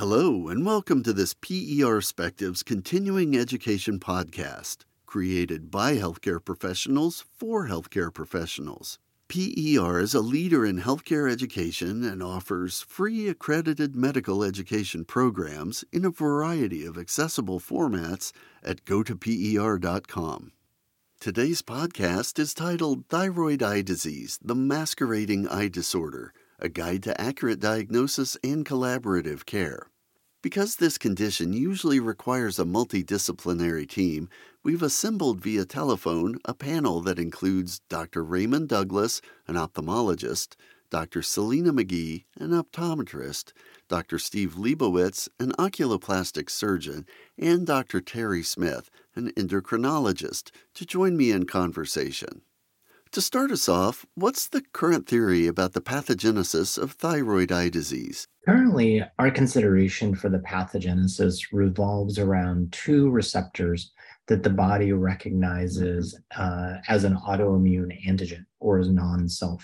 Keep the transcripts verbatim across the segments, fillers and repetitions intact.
Hello, and welcome to this P E R Perspectives continuing education podcast, created by healthcare professionals for healthcare professionals. P E R is a leader in healthcare education and offers free accredited medical education programs in a variety of accessible formats at go to P E R dot com. Today's podcast is titled Thyroid Eye Disease, the Masquerading Eye Disorder, a guide to accurate diagnosis and collaborative care. Because this condition usually requires a multidisciplinary team, we've assembled via telephone a panel that includes Doctor Raymond Douglas, an ophthalmologist, Doctor Selena McGee, an optometrist, Doctor Steve Leibowitz, an oculoplastic surgeon, and Doctor Terry Smith, an endocrinologist, to join me in conversation. To start us off, what's the current theory about the pathogenesis of thyroid eye disease? Currently, our consideration for the pathogenesis revolves around two receptors that the body recognizes uh, as an autoimmune antigen or as non-self.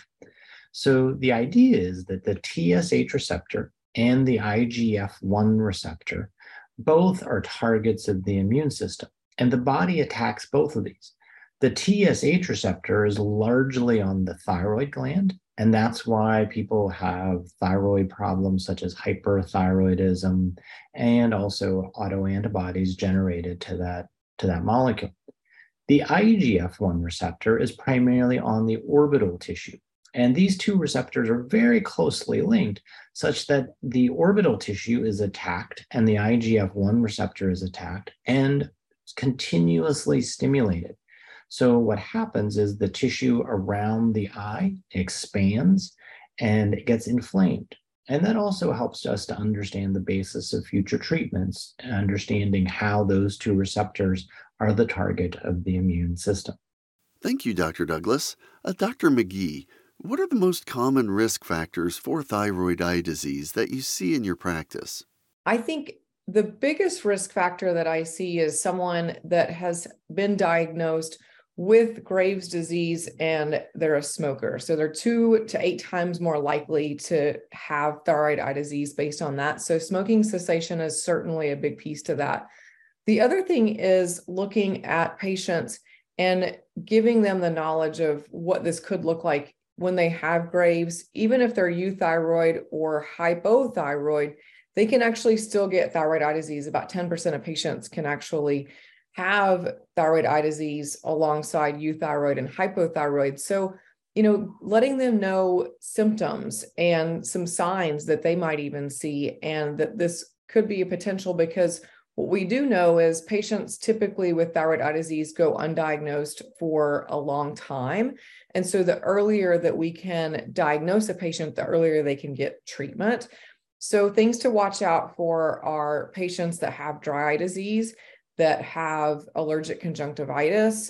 So the idea is that the T S H receptor and the I G F one receptor both are targets of the immune system, and the body attacks both of these. The T S H receptor is largely on the thyroid gland, and that's why people have thyroid problems such as hyperthyroidism and also autoantibodies generated to that, to that molecule. The I G F one receptor is primarily on the orbital tissue, and these two receptors are very closely linked such that the orbital tissue is attacked and the I G F one receptor is attacked and continuously stimulated. So what happens is the tissue around the eye expands and it gets inflamed. And that also helps us to understand the basis of future treatments, understanding how those two receptors are the target of the immune system. Thank you, Doctor Douglas. Uh, Doctor McGee, what are the most common risk factors for thyroid eye disease that you see in your practice? I think the biggest risk factor that I see is someone that has been diagnosed with Graves' disease and they're a smoker. So they're two to eight times more likely to have thyroid eye disease based on that. So smoking cessation is certainly a big piece to that. The other thing is looking at patients and giving them the knowledge of what this could look like when they have Graves. Even if they're euthyroid or hypothyroid, they can actually still get thyroid eye disease. About ten percent of patients can actually have thyroid eye disease alongside euthyroid and hypothyroid. So, you know, letting them know symptoms and some signs that they might even see, and that this could be a potential, because what we do know is patients typically with thyroid eye disease go undiagnosed for a long time. And so the earlier that we can diagnose a patient, the earlier they can get treatment. So things to watch out for are patients that have dry eye disease, that have allergic conjunctivitis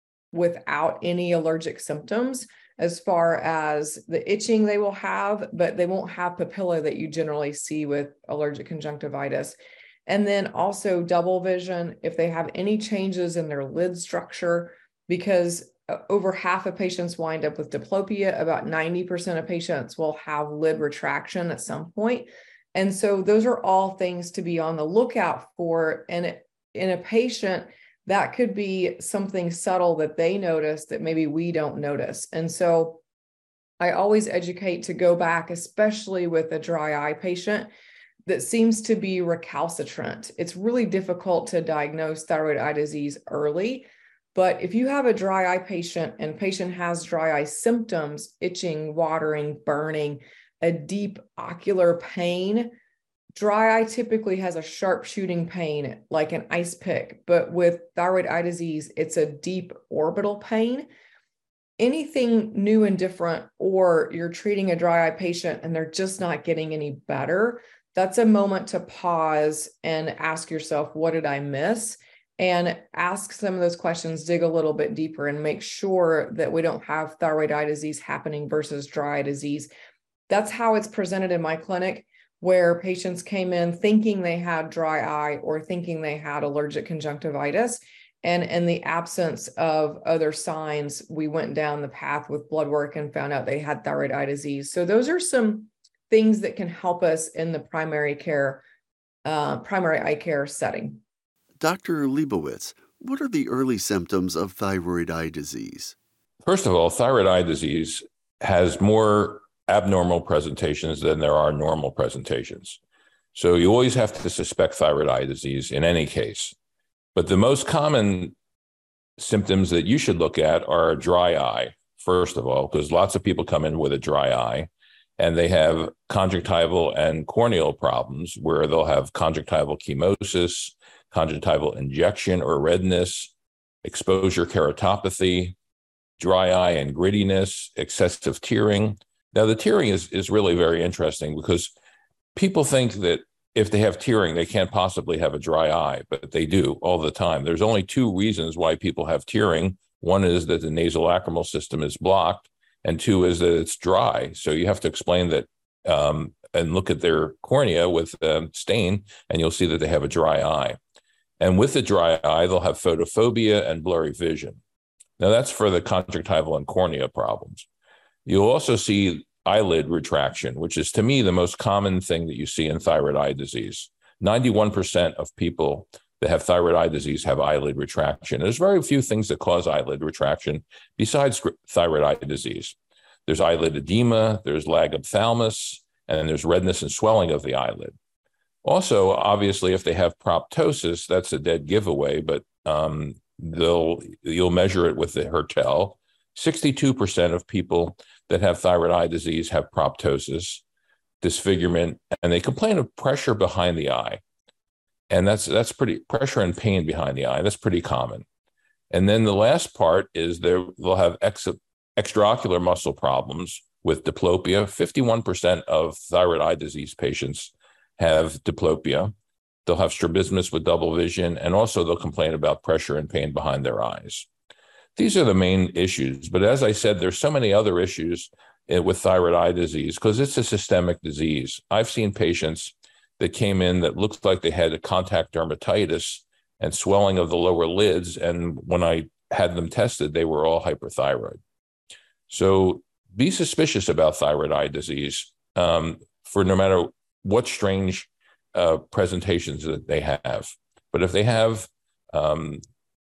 without any allergic symptoms, as far as the itching they will have, but they won't have papilla that you generally see with allergic conjunctivitis. And then also double vision, if they have any changes in their lid structure, because over half of patients wind up with diplopia. About ninety percent of patients will have lid retraction at some point. And so those are all things to be on the lookout for. And in a patient, that could be something subtle that they notice that maybe we don't notice. And so I always educate to go back, especially with a dry eye patient that seems to be recalcitrant. It's really difficult to diagnose thyroid eye disease early. But if you have a dry eye patient and patient has dry eye symptoms, itching, watering, burning, a deep ocular pain, dry eye typically has a sharp shooting pain like an ice pick, but with thyroid eye disease, it's a deep orbital pain. Anything new and different, or you're treating a dry eye patient and they're just not getting any better, that's a moment to pause and ask yourself, what did I miss? And ask some of those questions, dig a little bit deeper, and make sure that we don't have thyroid eye disease happening versus dry eye disease. That's how it's presented in my clinic, where patients came in thinking they had dry eye or thinking they had allergic conjunctivitis. And in the absence of other signs, we went down the path with blood work and found out they had thyroid eye disease. So those are some things that can help us in the primary care uh, primary eye care setting. Doctor Leibowitz, what are the early symptoms of thyroid eye disease? First of all, thyroid eye disease has more abnormal presentations than there are normal presentations. So you always have to suspect thyroid eye disease in any case. But the most common symptoms that you should look at are a dry eye, first of all, because lots of people come in with a dry eye and they have conjunctival and corneal problems where they'll have conjunctival chemosis, conjunctival injection or redness, exposure keratopathy, dry eye and grittiness, excessive tearing. Now, the tearing is, is really very interesting because people think that if they have tearing, they can't possibly have a dry eye, but they do all the time. There's only two reasons why people have tearing. One is that the nasolacrimal system is blocked, and two is that it's dry. So you have to explain that um, and look at their cornea with um, stain, and you'll see that they have a dry eye. And with the dry eye, they'll have photophobia and blurry vision. Now, that's for the conjunctival and cornea problems. You'll also see eyelid retraction, which is, to me, the most common thing that you see in thyroid eye disease. ninety-one percent of people that have thyroid eye disease have eyelid retraction. There's very few things that cause eyelid retraction besides thyroid eye disease. There's eyelid edema, there's lag ophthalmos, and there's redness and swelling of the eyelid. Also, obviously, if they have proptosis, that's a dead giveaway, but um, they'll you'll measure it with the Hertel. sixty-two percent of people that have thyroid eye disease have proptosis, disfigurement, and they complain of pressure behind the eye. And that's that's pretty pressure and pain behind the eye. That's pretty common. And then the last part is they'll have ex, extraocular muscle problems with diplopia. fifty-one percent of thyroid eye disease patients have diplopia. They'll have strabismus with double vision, and also they'll complain about pressure and pain behind their eyes. These are the main issues. But as I said, there's so many other issues with thyroid eye disease because it's a systemic disease. I've seen patients that came in that looked like they had a contact dermatitis and swelling of the lower lids. And when I had them tested, they were all hyperthyroid. So be suspicious about thyroid eye disease um, for no matter what strange uh, presentations that they have. But if they have um,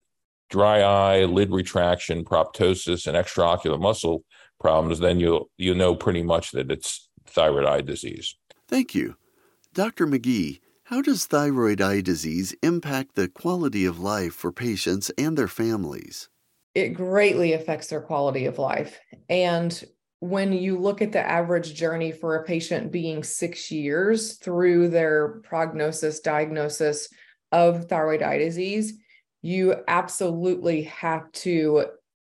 dry eye, lid retraction, proptosis, and extraocular muscle problems, then you'll you know pretty much that it's thyroid eye disease. Thank you. Doctor McGee, how does thyroid eye disease impact the quality of life for patients and their families? It greatly affects their quality of life. And when you look at the average journey for a patient being six years through their prognosis, diagnosis of thyroid eye disease, you absolutely have to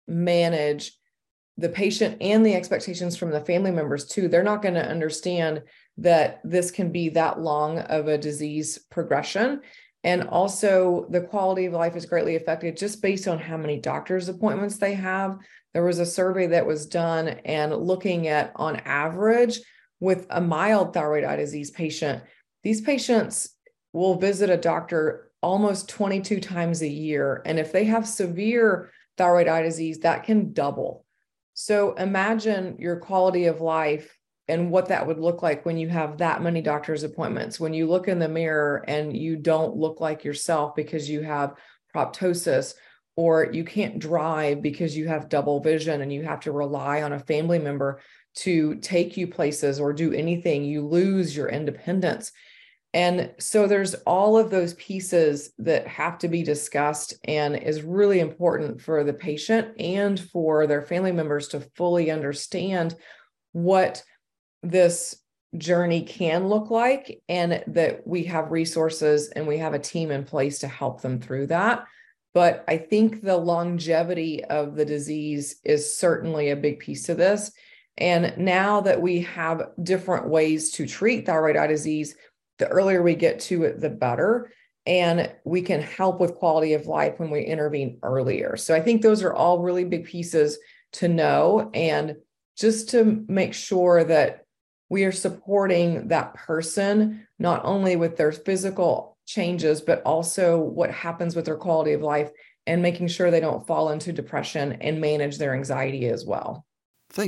manage the patient and the expectations from the family members too. They're not going to understand that this can be that long of a disease progression. And also the quality of life is greatly affected just based on how many doctor's appointments they have. There was a survey that was done and looking at, on average, with a mild thyroid eye disease patient, these patients will visit a doctor almost twenty-two times a year. And if they have severe thyroid eye disease, that can double. So imagine your quality of life and what that would look like when you have that many doctor's appointments, when you look in the mirror and you don't look like yourself because you have proptosis, or you can't drive because you have double vision and you have to rely on a family member to take you places or do anything. You lose your independence. And so there's all of those pieces that have to be discussed and is really important for the patient and for their family members to fully understand what this journey can look like, and that we have resources and we have a team in place to help them through that. But I think the longevity of the disease is certainly a big piece to this. And now that we have different ways to treat thyroid eye disease, the earlier we get to it, the better. And we can help with quality of life when we intervene earlier. So I think those are all really big pieces to know, and just to make sure that we are supporting that person, not only with their physical changes, but also what happens with their quality of life, and making sure they don't fall into depression and manage their anxiety as well. Thank you.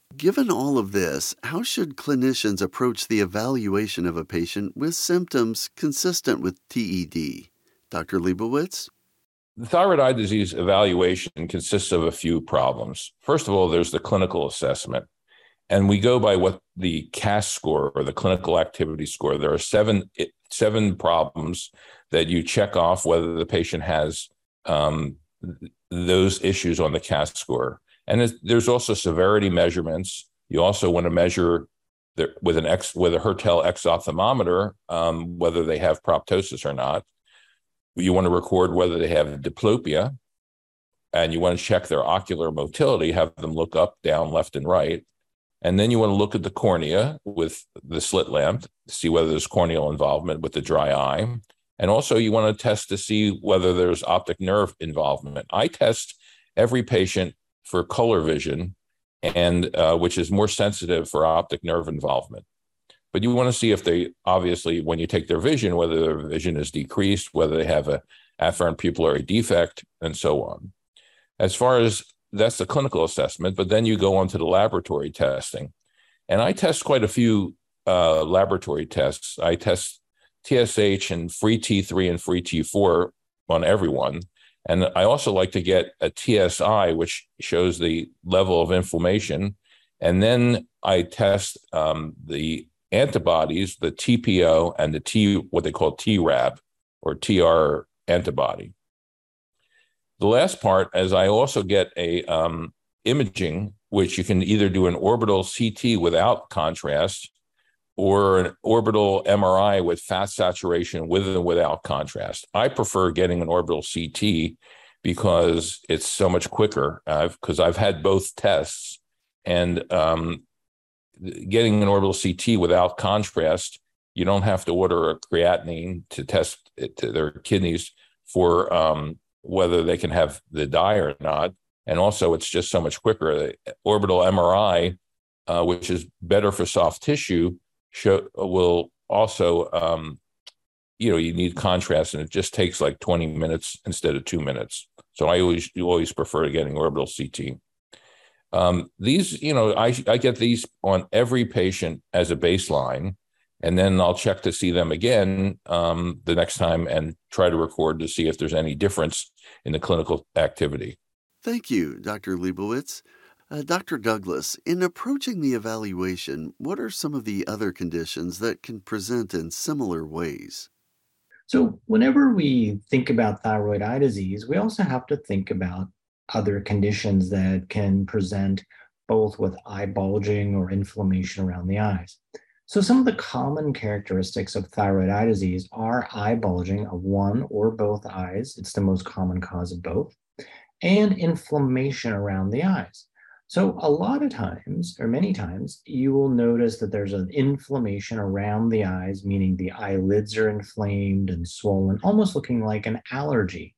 Given all of this, how should clinicians approach the evaluation of a patient with symptoms consistent with T E D? Doctor Leibowitz? The thyroid eye disease evaluation consists of a few problems. First of all, there's the clinical assessment, and we go by what the C A S score, or the clinical activity score. There are seven, seven problems that you check off whether the patient has um, those issues on the C A S score. And there's also severity measurements. You also want to measure the, with an X, with a Hertel exophthalmometer, um, whether they have proptosis or not. You want to record whether they have diplopia, and you want to check their ocular motility, have them look up, down, left, and right. And then you want to look at the cornea with the slit lamp to see whether there's corneal involvement with the dry eye. And also you want to test to see whether there's optic nerve involvement. I test every patient for color vision, and uh, which is more sensitive for optic nerve involvement. But you want to see if they, obviously, when you take their vision, whether their vision is decreased, whether they have a afferent pupillary defect, and so on. As far as that's the clinical assessment, but then you go on to the laboratory testing. And I test quite a few uh, laboratory tests. I test T S H and free T three and free T four on everyone. And I also like to get a T S I, which shows the level of inflammation. And then I test um, the antibodies, the T P O and the T, what they call T RAB or T R antibody. The last part is I also get a um, imaging, which you can either do an orbital C T without contrast or an orbital M R I with fat saturation with and without contrast. I prefer getting an orbital C T because it's so much quicker, because I've, I've had both tests, and um, getting an orbital C T without contrast, you don't have to order a creatinine to test it to their kidneys for um, whether they can have the dye or not. And also, it's just so much quicker. The orbital M R I, uh, which is better for soft tissue, show, will also, um, you know, you need contrast, and it just takes like twenty minutes instead of two minutes. So I always always prefer getting orbital C T. Um, these, you know, I, I get these on every patient as a baseline, and then I'll check to see them again um, the next time and try to record to see if there's any difference in the clinical activity. Thank you, Doctor Leibowitz. Uh, Doctor Douglas, in approaching the evaluation, what are some of the other conditions that can present in similar ways? So whenever we think about thyroid eye disease, we also have to think about other conditions that can present both with eye bulging or inflammation around the eyes. So some of the common characteristics of thyroid eye disease are eye bulging of one or both eyes. It's the most common cause of both, and inflammation around the eyes. So a lot of times, or many times, you will notice that there's an inflammation around the eyes, meaning the eyelids are inflamed and swollen, almost looking like an allergy,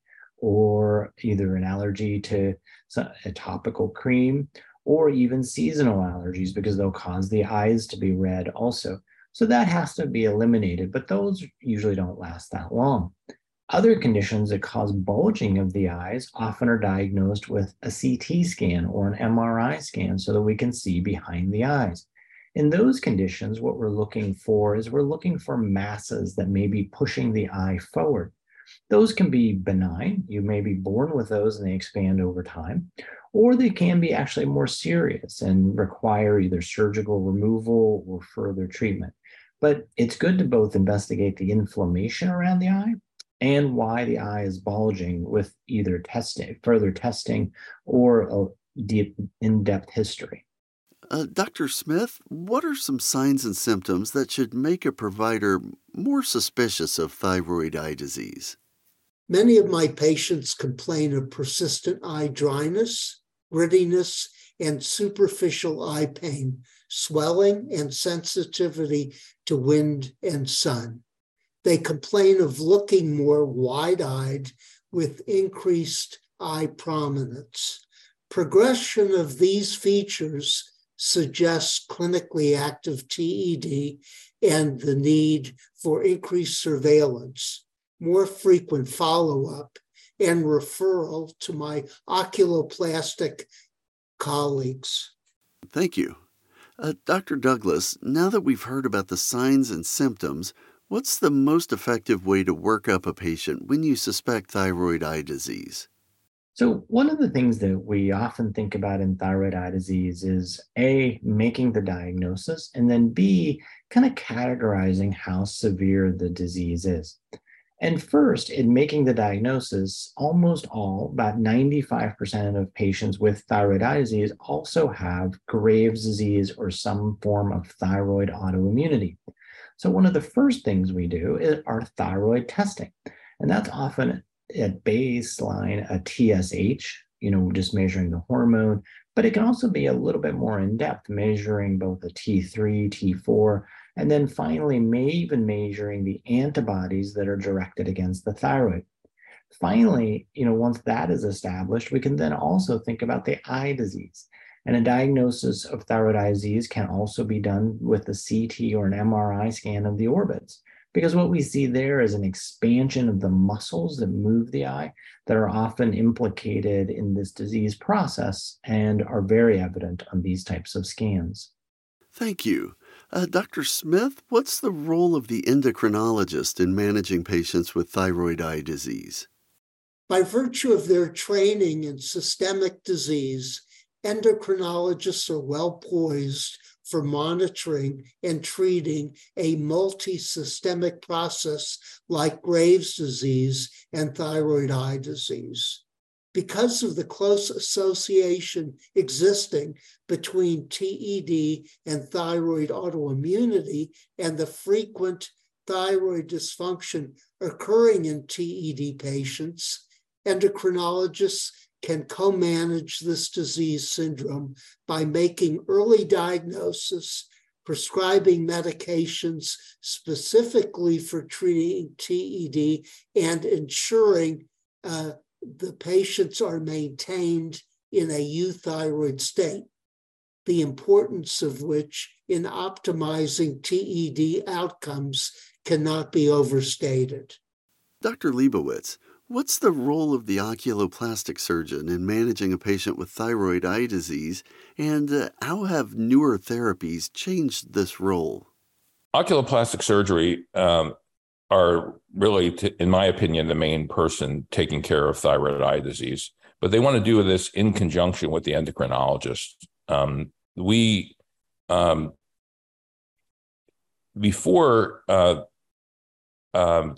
or either an allergy to a topical cream, or even seasonal allergies, because they'll cause the eyes to be red also. So that has to be eliminated, but those usually don't last that long. Other conditions that cause bulging of the eyes often are diagnosed with a C T scan or an M R I scan so that we can see behind the eyes. In those conditions, what we're looking for is we're looking for masses that may be pushing the eye forward. Those can be benign. You may be born with those and they expand over time, or they can be actually more serious and require either surgical removal or further treatment. But it's good to both investigate the inflammation around the eye and why the eye is bulging with either testing, further testing, or a deep, in-depth history. Uh, Doctor Smith, what are some signs and symptoms that should make a provider more suspicious of thyroid eye disease? Many of my patients complain of persistent eye dryness, grittiness, and superficial eye pain, swelling, and sensitivity to wind and sun. They complain of looking more wide-eyed with increased eye prominence. Progression of these features suggests clinically active T E D and the need for increased surveillance, more frequent follow-up, and referral to my oculoplastic colleagues. Thank you. Uh, Doctor Douglas, now that we've heard about the signs and symptoms, what's the most effective way to work up a patient when you suspect thyroid eye disease? So one of the things that we often think about in thyroid eye disease is A, making the diagnosis, and then B, kind of categorizing how severe the disease is. And first, in making the diagnosis, almost all, about ninety-five percent of patients with thyroid eye disease also have Graves' disease or some form of thyroid autoimmunity. So one of the first things we do is our thyroid testing. And that's often at baseline a T S H, you know, just measuring the hormone, but it can also be a little bit more in depth, measuring both the T three, T four, and then finally, may even measuring the antibodies that are directed against the thyroid. Finally, you know, once that is established, we can then also think about the eye disease. And a diagnosis of thyroid eye disease can also be done with a C T or an M R I scan of the orbits, because what we see there is an expansion of the muscles that move the eye that are often implicated in this disease process and are very evident on these types of scans. Thank you. Uh, Doctor Smith, what's the role of the endocrinologist in managing patients with thyroid eye disease? By virtue of their training in systemic disease, endocrinologists are well poised for monitoring and treating a multi-systemic process like Graves' disease and thyroid eye disease. Because of the close association existing between T E D and thyroid autoimmunity and the frequent thyroid dysfunction occurring in T E D patients, endocrinologists can co-manage this disease syndrome by making early diagnosis, prescribing medications specifically for treating T E D, and ensuring uh, the patients are maintained in a euthyroid state, the importance of which in optimizing T E D outcomes cannot be overstated. Doctor Leibowitz, what's the role of the oculoplastic surgeon in managing a patient with thyroid eye disease, and uh, how have newer therapies changed this role? Oculoplastic surgery um, are really, t- in my opinion, the main person taking care of thyroid eye disease, but they want to do this in conjunction with the endocrinologist. Um, we, um, before uh, um,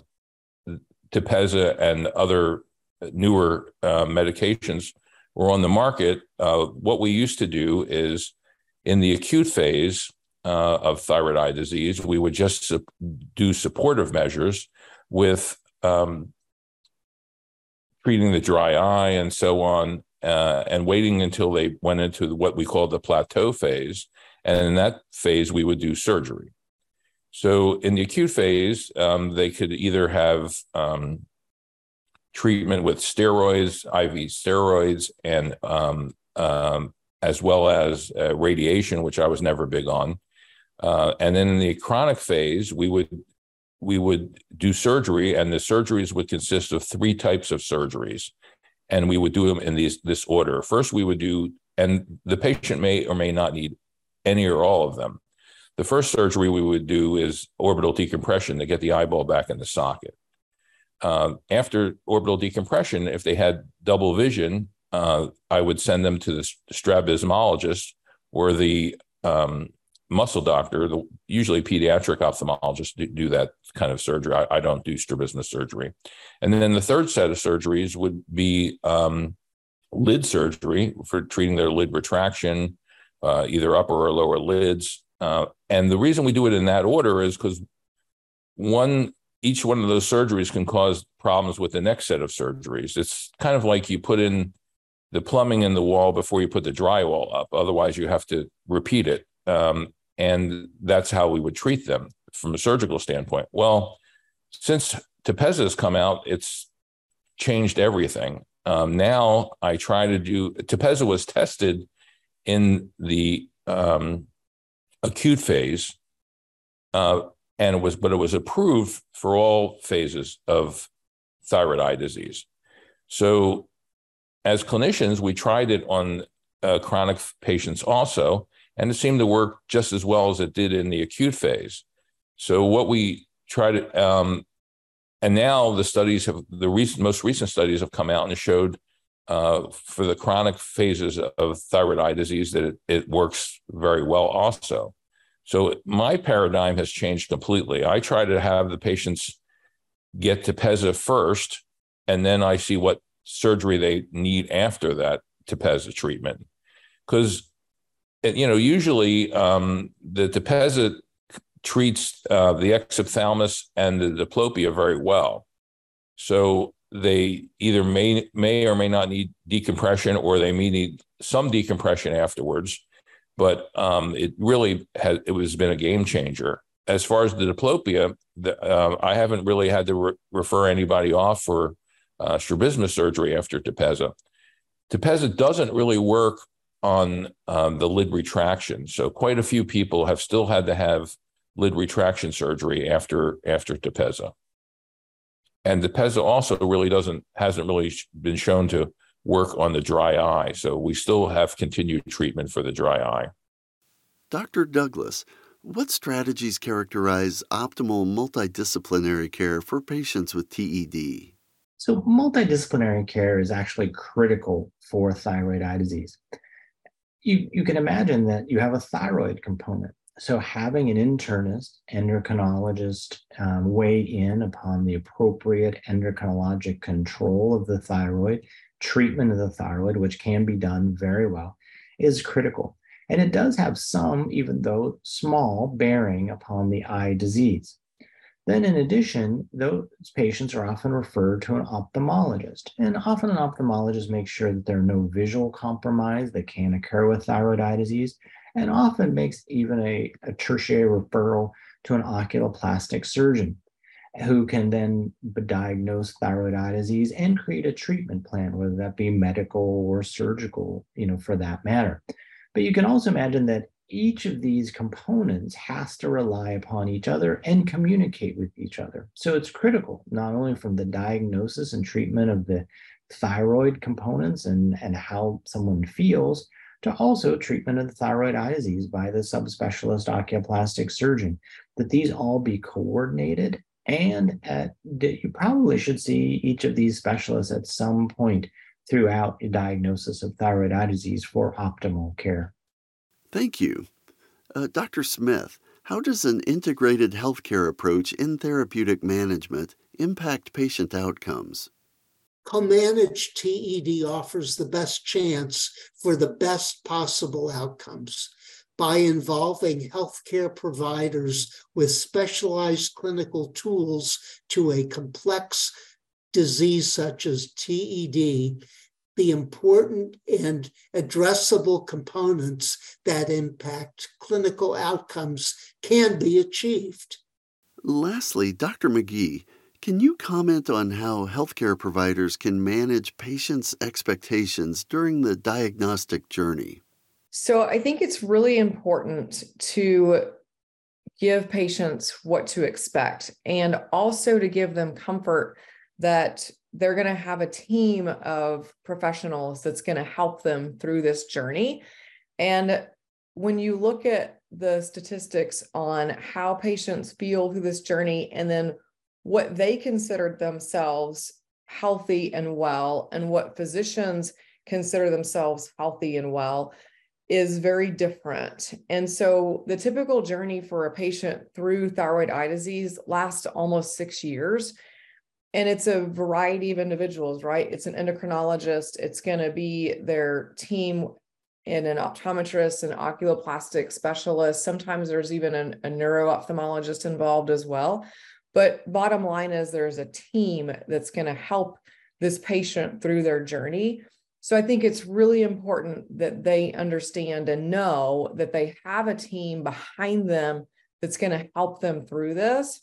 Tepezza and other newer uh, medications were on the market, uh, what we used to do is in the acute phase uh, of thyroid eye disease, we would just su- do supportive measures with um, treating the dry eye and so on, uh, and waiting until they went into what we call the plateau phase. And in that phase, we would do surgery. So in the acute phase, um, they could either have um, treatment with steroids, I V steroids, and um, um, as well as uh, radiation, which I was never big on. Uh, and then in the chronic phase, we would we would do surgery, and the surgeries would consist of three types of surgeries, and we would do them in these this order. First, we would do, and the patient may or may not need any or all of them. The first surgery we would do is orbital decompression to get the eyeball back in the socket. Uh, after orbital decompression, if they had double vision, uh, I would send them to the strabismologist or the um, muscle doctor. The, usually pediatric ophthalmologists do, do that kind of surgery. I, I don't do strabismus surgery. And then the third set of surgeries would be um, lid surgery for treating their lid retraction, uh, either upper or lower lids. Uh, and the reason we do it in that order is because one, each one of those surgeries can cause problems with the next set of surgeries. It's kind of like you put in the plumbing in the wall before you put the drywall up. Otherwise, you have to repeat it. Um, and that's how we would treat them from a surgical standpoint. Well, since Tepezza has come out, it's changed everything. Um, now I try to do, Tepezza was tested in the um, acute phase, uh, and it was, but it was approved for all phases of thyroid eye disease. So as clinicians, we tried it on uh, chronic patients also, and it seemed to work just as well as it did in the acute phase. So what we try to, um, and now the studies have, the recent, most recent studies have come out and showed uh, for the chronic phases of thyroid eye disease that it, it works very well also. So my paradigm has changed completely. I try to have the patients get Tepezza first, and then I see what surgery they need after that Tepezza treatment. Because, you know, usually um, the Tepezza treats uh, the exophthalmos and the diplopia very well. So they either may, may or may not need decompression, or they may need some decompression afterwards. But um, it really has, it has been a game changer. As far as the diplopia, the, uh, I haven't really had to re- refer anybody off for uh, strabismus surgery after Tepezza. Tepezza doesn't really work on um, the lid retraction. So quite a few people have still had to have lid retraction surgery after, after Tepezza. And Tepezza also really doesn't, hasn't really been shown to work on the dry eye. So we still have continued treatment for the dry eye. Doctor Douglas, what strategies characterize optimal multidisciplinary care for patients with T E D? So multidisciplinary care is actually critical for thyroid eye disease. You, you can imagine that you have a thyroid component. So having an internist, endocrinologist um, weigh in upon the appropriate endocrinologic control of the thyroid, treatment of the thyroid, which can be done very well, is critical. And it does have some, even though small, bearing upon the eye disease. Then in addition, those patients are often referred to an ophthalmologist. And often an ophthalmologist makes sure that there are no visual compromise that can occur with thyroid eye disease, and often makes even a, a tertiary referral to an oculoplastic surgeon who can then diagnose thyroid eye disease and create a treatment plan, whether that be medical or surgical, you know, for that matter. But you can also imagine that each of these components has to rely upon each other and communicate with each other. So it's critical, not only from the diagnosis and treatment of the thyroid components and, and how someone feels, to also treatment of the thyroid eye disease by the subspecialist oculoplastic surgeon, that these all be coordinated, and at, you probably should see each of these specialists at some point throughout a diagnosis of thyroid eye disease for optimal care. Thank you. Uh, Doctor Smith, how does an integrated healthcare approach in therapeutic management impact patient outcomes? Co-managed T E D offers the best chance for the best possible outcomes by involving healthcare providers with specialized clinical tools to a complex disease such as T E D. The important and addressable components that impact clinical outcomes can be achieved. Lastly, Doctor McGee, can you comment on how healthcare providers can manage patients' expectations during the diagnostic journey? So I think it's really important to give patients what to expect, and also to give them comfort that they're going to have a team of professionals that's going to help them through this journey. And when you look at the statistics on how patients feel through this journey, and then what they consider themselves healthy and well, and what physicians consider themselves healthy and well, is very different. And so the typical journey for a patient through thyroid eye disease lasts almost six years. And it's a variety of individuals, right? It's an endocrinologist, it's going to be their team, and an optometrist, an oculoplastic specialist. Sometimes there's even an, a neuro-ophthalmologist involved as well. But bottom line is there's a team that's going to help this patient through their journey. So I think it's really important that they understand and know that they have a team behind them that's going to help them through this.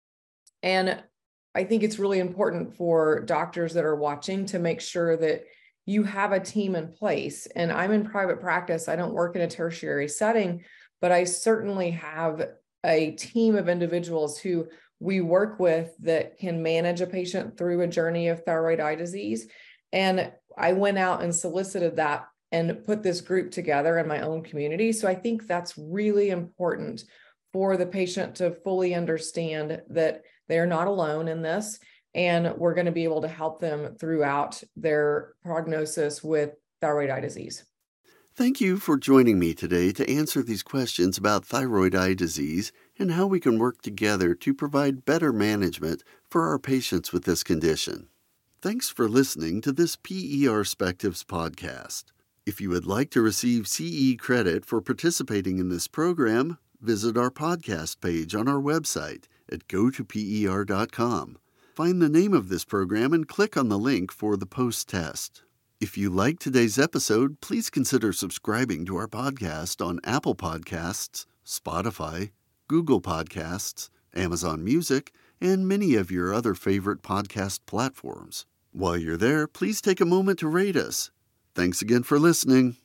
And I think it's really important for doctors that are watching to make sure that you have a team in place. And I'm in private practice. I don't work in a tertiary setting, but I certainly have a team of individuals who we work with that can manage a patient through a journey of thyroid eye disease. And I went out and solicited that and put this group together in my own community. So I think that's really important for the patient to fully understand that they're not alone in this, and we're going to be able to help them throughout their prognosis with thyroid eye disease. Thank you for joining me today to answer these questions about thyroid eye disease and how we can work together to provide better management for our patients with this condition. Thanks for listening to this P E R Spectives podcast. If you would like to receive C E credit for participating in this program, visit our podcast page on our website at go to P E R dot com. Find the name of this program and click on the link for the post-test. If you like today's episode, please consider subscribing to our podcast on Apple Podcasts, Spotify, Google Podcasts, Amazon Music, and many of your other favorite podcast platforms. While you're there, please take a moment to rate us. Thanks again for listening.